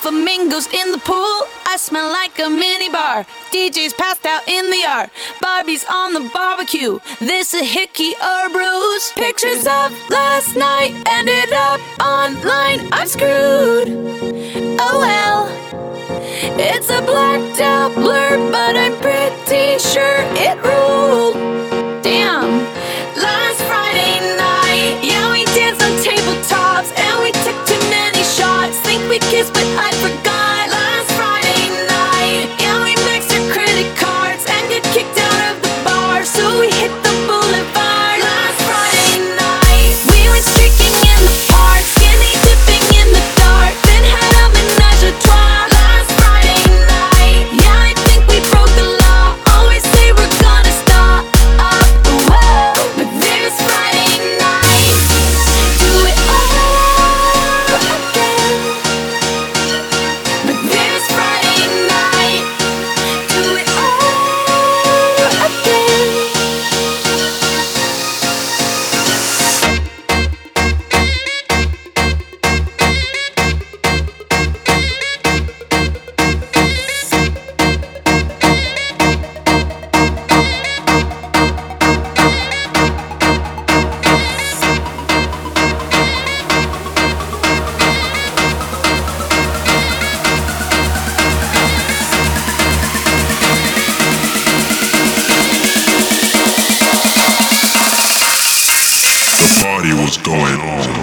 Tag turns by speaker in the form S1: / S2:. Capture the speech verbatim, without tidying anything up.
S1: flamingos in the pool. I smell like a mini bar. D J's passed out in the yard. Barbie's on the barbecue. This a hickey or bruise. Pictures of last night ended up online. I'm screwed. Oh well. It's a blacked out blur, but I'm pretty sure it ruled. Damn. Last Friday night, yeah, we danced on tabletops and we took too many shots. Think we kissed, but I forgot. Last Friday night, yeah, we maxed our credit cards and got kicked out of the bar, so we hit the boulevard. Last Friday night, we went streaking in the park, skinny dipping in the dark, then had a menage a trois. Last Friday night, yeah, I think we broke the law. Always say we're gonna stop up, whoa, but this Friday night, do it all again. But this Friday night, do it all again.
S2: The party was going on.